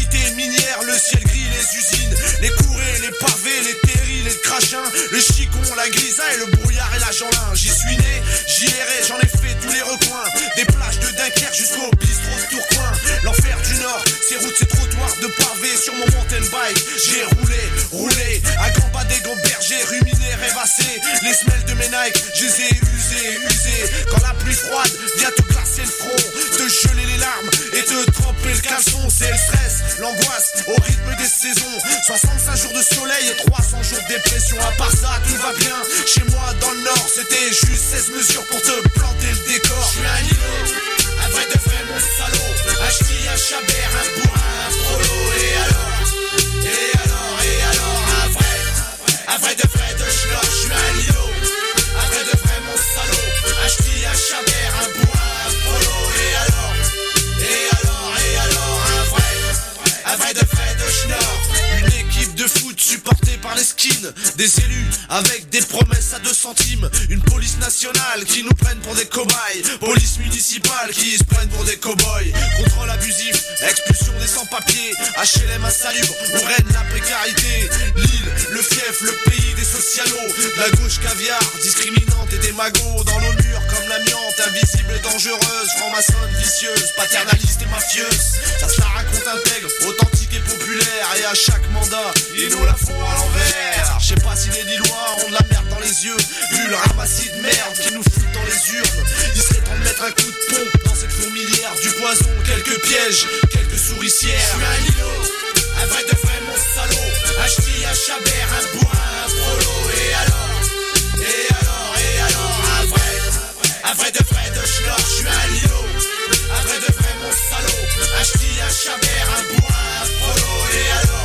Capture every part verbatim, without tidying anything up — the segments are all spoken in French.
L'activité minière, le ciel gris, les usines, les courées, les pavés, les terrils, les crachins, le chicon, la grisaille, le brouillard et la Jeanlin. J'y suis né, j'y errai, j'en ai fait tous les recoins, des plages de Dunkerque jusqu'au bistrot de Tourcoing. L'enfer du Nord, ces routes, ces trottoirs de pavés sur mon mountain bike. J'ai roulé, roulé, à gambas des bergers, ruminé, rêvassé. Les semelles de mes Nike, je les ai usées, usées. Quand la pluie froide vient te glacer le front, te geler les larmes et te tremper le caleçon. C'est le stress, l'angoisse au rythme des saisons. soixante-cinq jours de soleil et trois cents jours de dépression. À part ça, tout va bien. Chez moi dans le Nord, c'était juste seize mesures pour te planter le décor. Je suis un Lilo, un vrai de vrai mon salaud. Un ch'ti, un chabert, un bourrin, un prolo. Et alors, et alors, et alors, un vrai, un vrai de vrai de schnorr. Je suis un Lilo, un vrai de vrai mon salaud. Un ch'ti, un chabert, un bourrin, un prolo. Et alors, et alors, et alors, un vrai, un vrai de vrai de schnorr. Une équipe de foot supportée par les skins, des élus avec des promesses à deux centimes, une police nationale qui nous prennent pour des cobayes, police municipale qui se prennent pour des cow-boys, contrôle abusif, expulsion des sans-papiers, H L M insalubre où règne la précarité, l'île, le fief, le pays des socialos, la gauche caviar, discriminante et des magots dans nos murs comme l'amiante, invisible et dangereuse, franc-maçonne, vicieuse, paternaliste et mafieuse, ça se la raconte intègre, authentique et populaire, et à chaque mandat, ils nous la font à l'envers. Je sais pas si les Lillois ont de la merde dans les yeux, vu le ramassis de merde qui nous fout dans les urnes. Il serait temps de mettre un coup de pompe dans cette fourmilière, du poison, quelques pièges, quelques souricières. Je suis un Lilo, un vrai de vrai mon salaud, un ch'ti, un chabert, un bourrin, un prolo. Et alors, et alors, et alors, un vrai, un vrai de vrai de schnorr. Je suis un Lilo, un vrai de vrai mon salaud, un ch'ti, un chabert, un bourrin, un prolo. Et alors,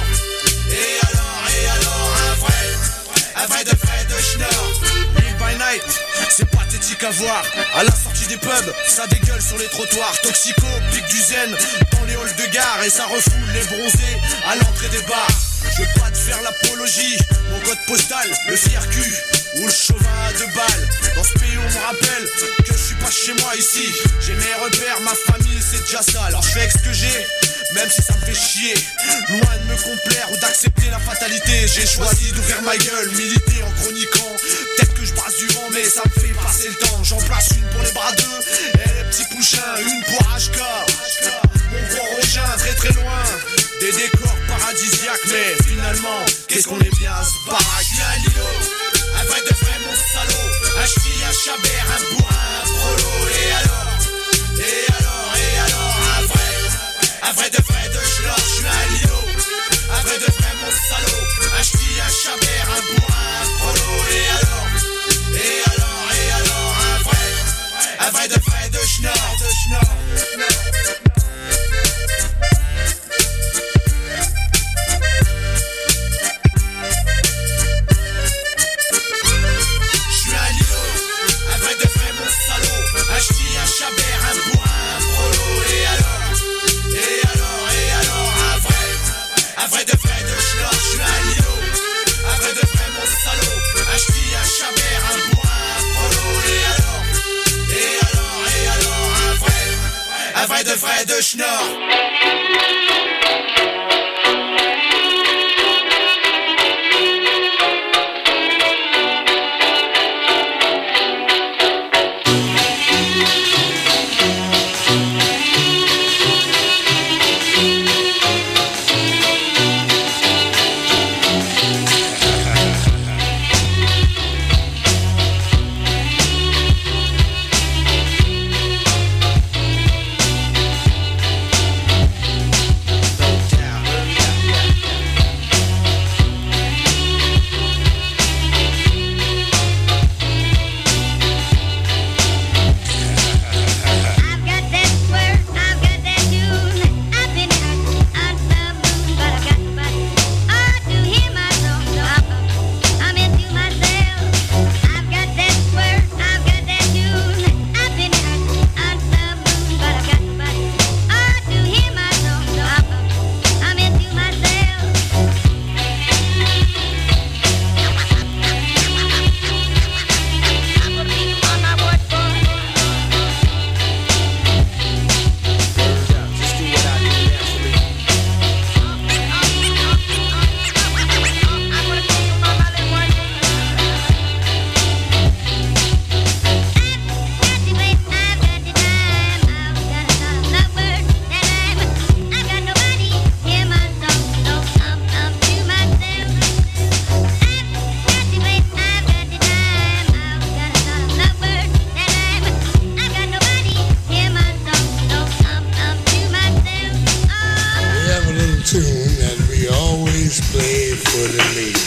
et alors, et alors, un vrai, un vrai de vrai de schnorr. Live by night, c'est pathétique à voir. À la sortie des pubs, ça dégueule sur les trottoirs. Toxico, pique du zen dans les halls de gare. Et ça refoule les bronzés à l'entrée des bars. Je veux pas te faire l'apologie, mon code postal, le fier cul ou le chauvin à deux balles. Dans ce pays on me rappelle que je suis pas chez moi ici. J'ai mes repères, ma famille, c'est déjà ça. Alors je fais avec ce que j'ai, même si ça me fait chier. Loin de me complaire ou d'accepter la fatalité, j'ai choisi d'ouvrir ma gueule, militer en chroniquant. Peut-être que je brasse du vent mais ça me fait passer le temps. J'en place une pour les bras d'eux et les petits pouchins, une pour H K. Mon gros Rogin, très très loin des décors paradisiaques, mais finalement, qu'est-ce qu'on est bien à ce baraque. Je suis un Lilo, un vrai de vrai mon salaud, un ch'ti, un chabert, un bourrin, un prolo. Et alors, et alors, et alors, un vrai, un vrai de vrai de schnorr. Je suis un Lilo, un vrai de vrai mon salaud, un ch'ti, un chabert, un bourrin, un prolo. Et alors, et alors, et alors, un vrai, un vrai de vrai de schnorr, de schnorr. Un ch'ti, un chabert, un bourrin, un prolo. Et alors, et alors, et alors, un vrai, un vrai de vrai de schnorr. Je suis un Lilo, un vrai de vrai mon salaud, un ch'ti, un chabert, un bourrin, un prolo. Et alors, et alors, et alors, un vrai, un vrai de vrai de schnorr. Don't tune that we always play for the ladies.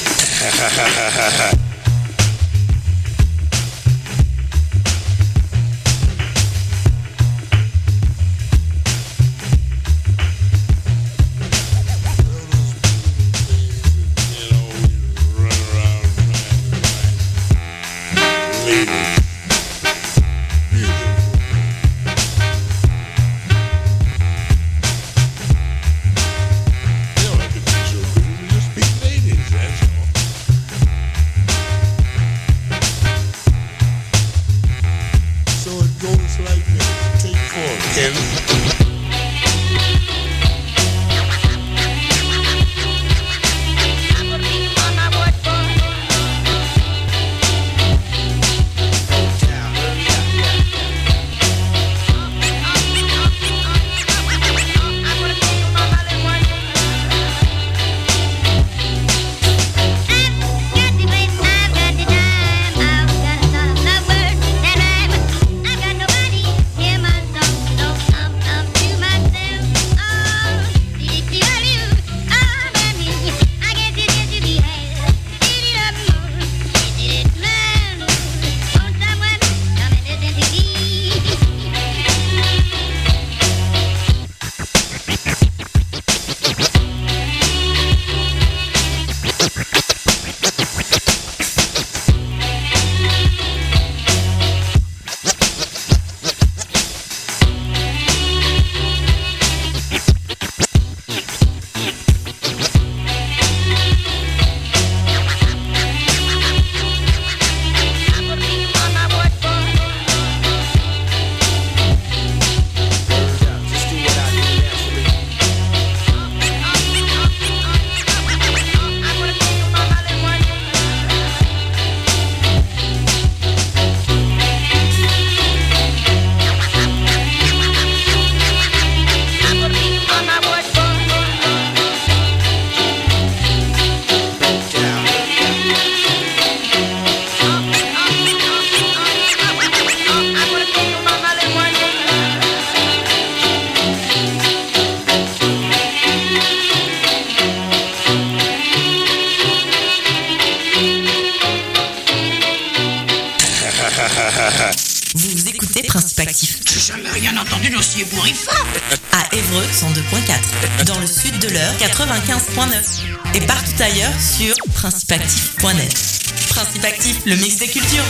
Vous écoutez Principe Actif. J'ai jamais rien entendu d'aussi ébouriffant. À Évreux cent deux virgule quatre. Dans le sud de l'Eure quatre-vingt-quinze virgule neuf. Et partout ailleurs sur principe actif point net. Principe Actif, le mix des cultures.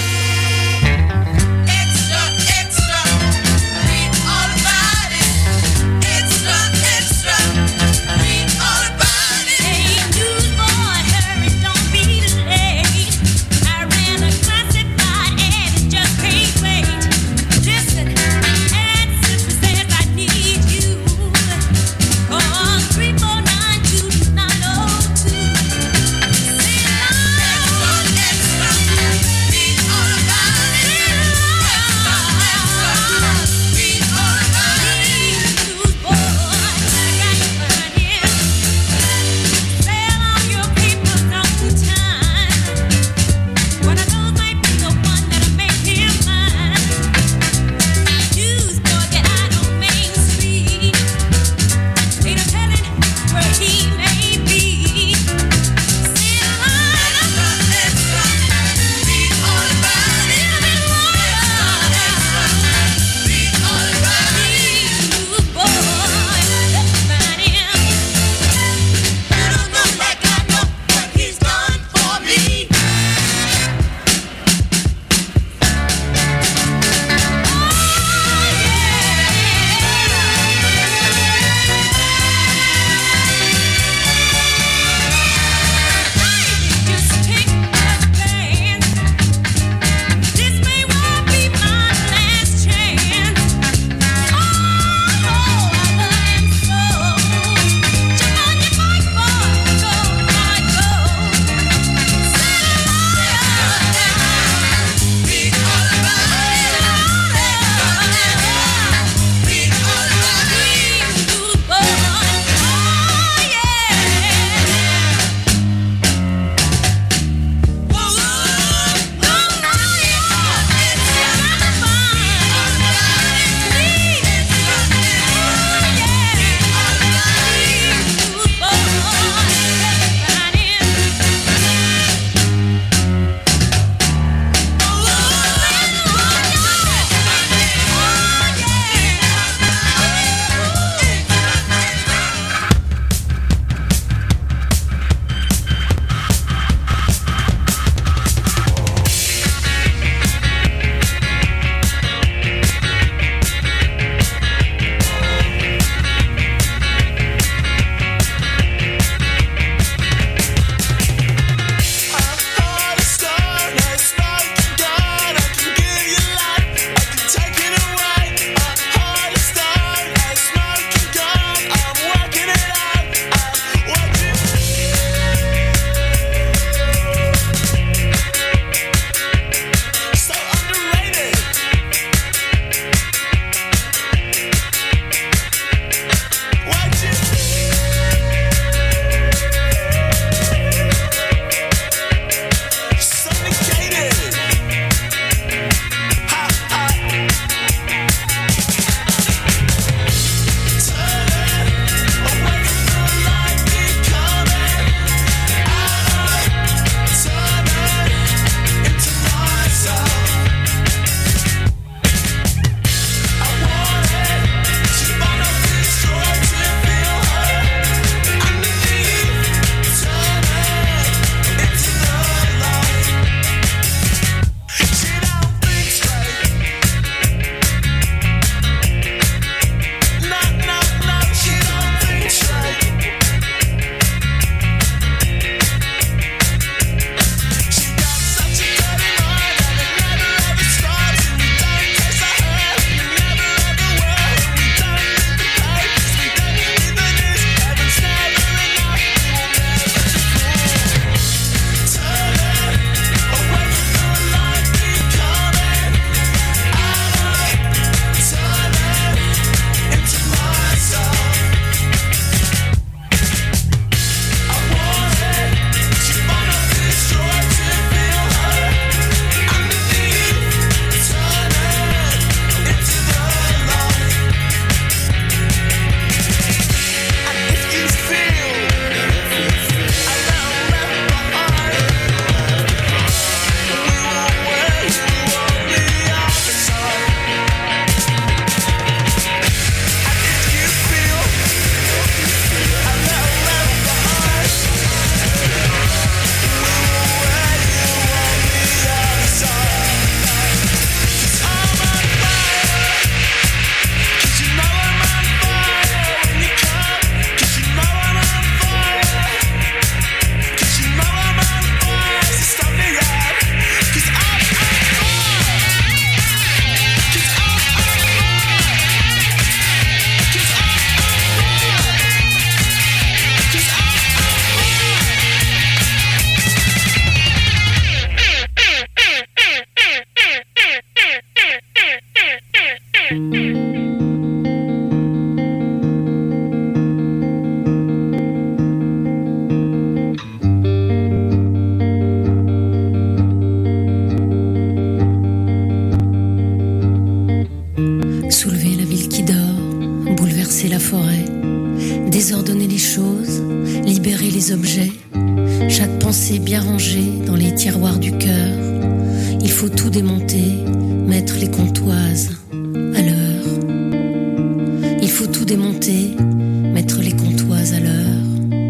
choses, libérer les objets, chaque pensée bien rangée dans les tiroirs du cœur. Il faut tout démonter, mettre les comptoises à l'heure. Il faut tout démonter, mettre les comptoises à l'heure.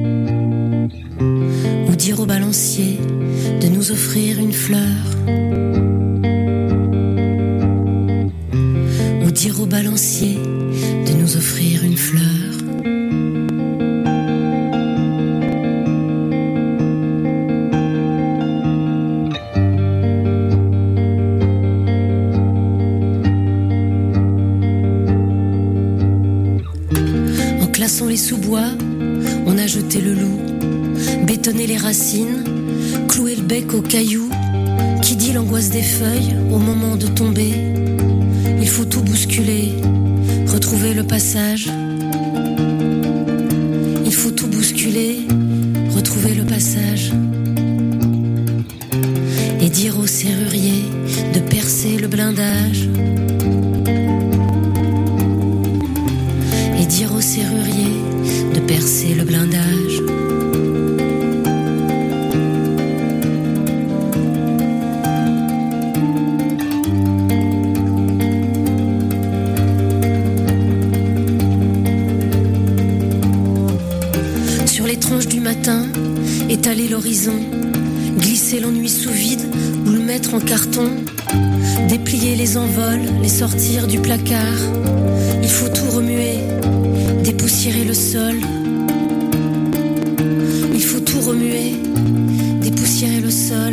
Ou dire au balancier de nous offrir une fleur. Ou dire au balancier de nous offrir une fleur. Classant les sous-bois, on a jeté le loup, bétonné les racines, cloué le bec aux cailloux. Qui dit l'angoisse des feuilles au moment de tomber? Il faut tout bousculer, retrouver le passage. Il faut tout bousculer, retrouver le passage. Et dire au serrurier de percer le blindage. Et dire au serrurier de percer le blindage. Sur les tranches du matin, étaler l'horizon, glisser l'ennui sous vide ou le mettre en carton, déplier les envols, les sortir du placard. Il faut tout remuer, dépoussiérer le sol. Il faut tout remuer, dépoussiérer le sol.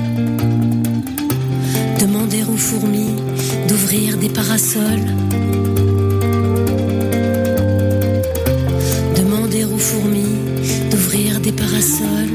Demander aux fourmis d'ouvrir des parasols. Demander aux fourmis d'ouvrir des parasols.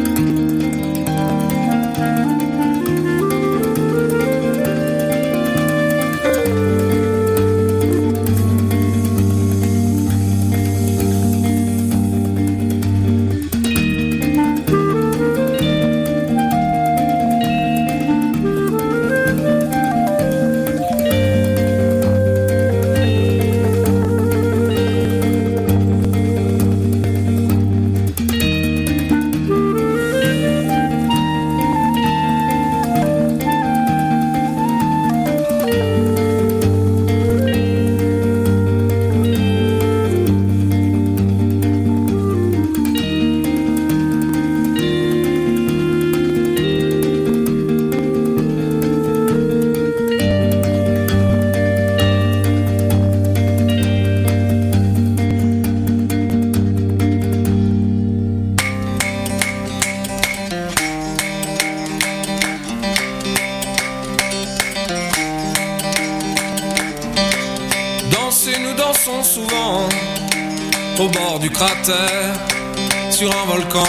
Au bord du cratère, sur un volcan.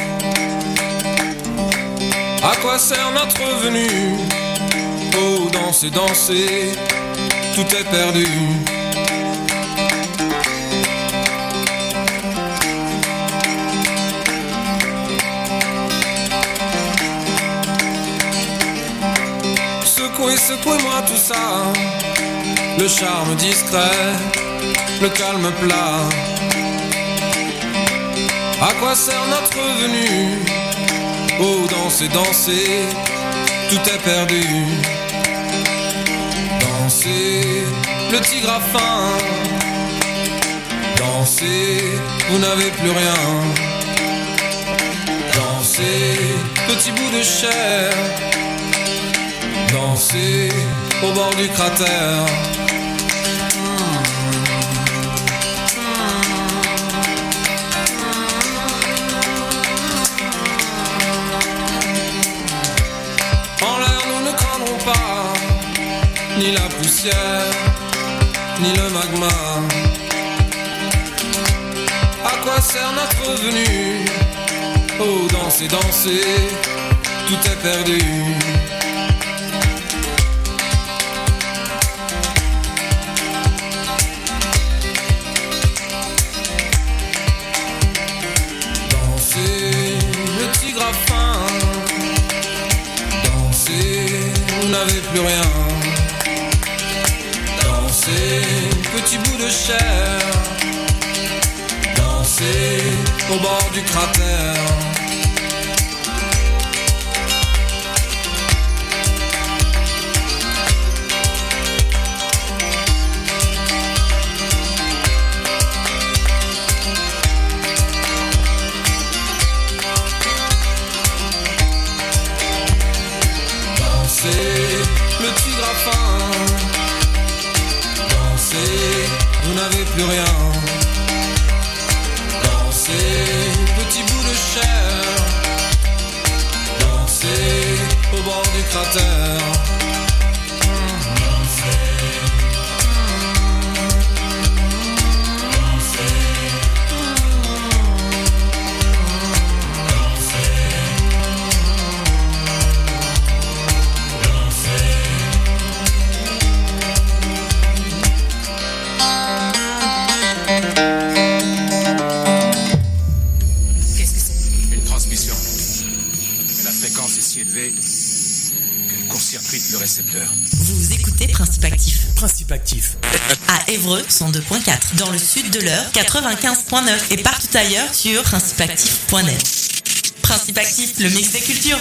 À quoi sert notre venue? Oh, danser, danser, tout est perdu. Secouez, secouez-moi tout ça, le charme discret, le calme plat. À quoi sert notre venue? Oh, danser, danser, tout est perdu. Dansez, le tigre a faim. Dansez, vous n'avez plus rien. Dansez, petit bout de chair. Dansez, au bord du cratère. Ni la poussière, ni le magma. À quoi sert notre venue? Oh, danser, danser, tout est perdu. Danser, le tigre a faim. Danser, vous n'avez plus rien. Dansez, petit bout de chair. Dansez, au bord du cratère. Le tigre a faim. Dansez, vous n'avez plus rien. Dansez, petit bout de chair. Dansez, au bord du cratère. Le récepteur. Vous écoutez Principe Actif. Principe Actif. À Évreux, cent deux point quatre. Dans le sud de l'Eure, quatre-vingt-quinze point neuf. Et partout ailleurs sur principe actif point net. Principe Actif, le mix des cultures.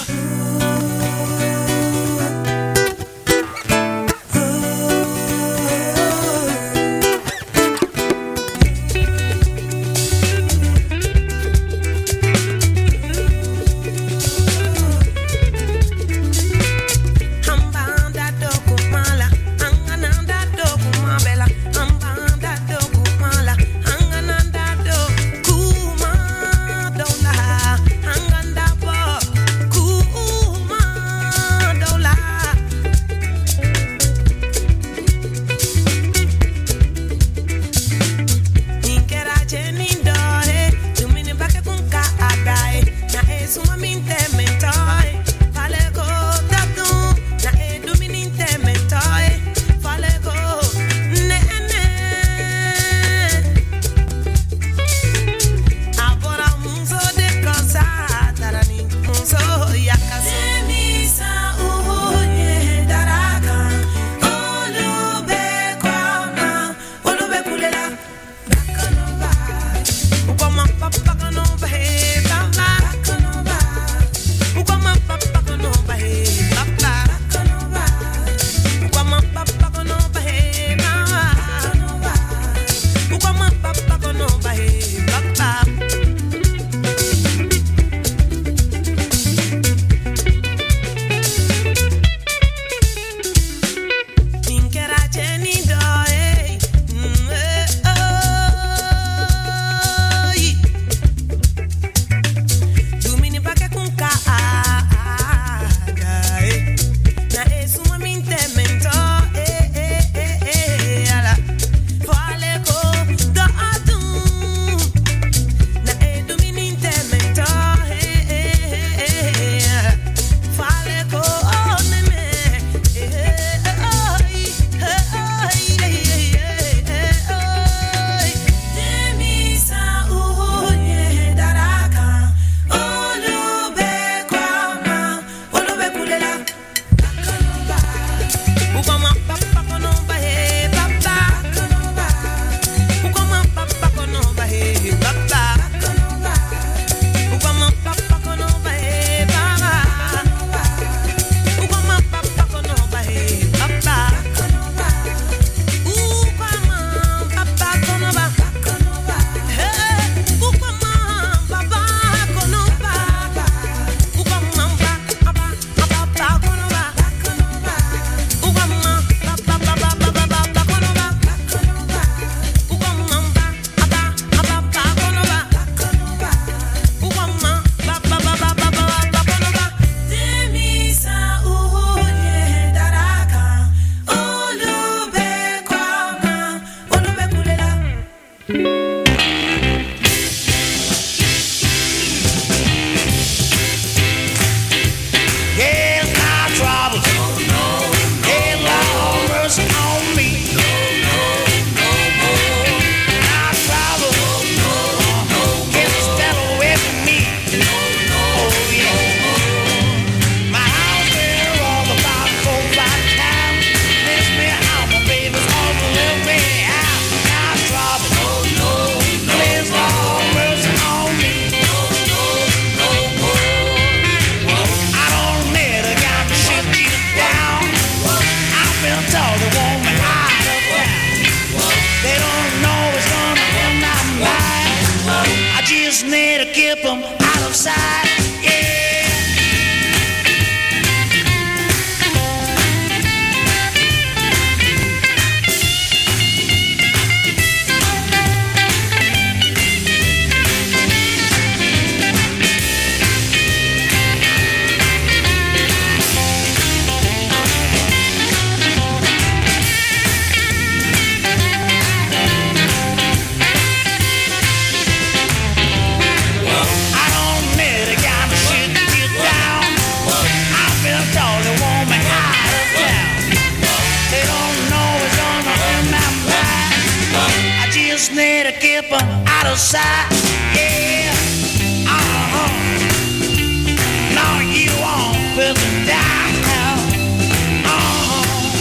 Cool. to keep them out of sight, yeah. Need to keep them out of sight, yeah. Uh-huh. No, you won't put them down. Uh-huh.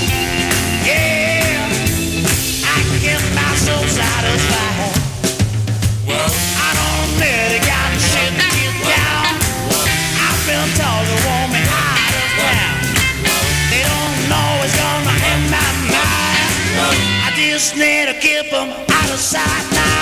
Yeah. I keep my soul satisfied. Well, I don't need to get shit to get down. I've been told to want me out of town. They don't know what's gonna in my mind. I just need to keep them out of sight now.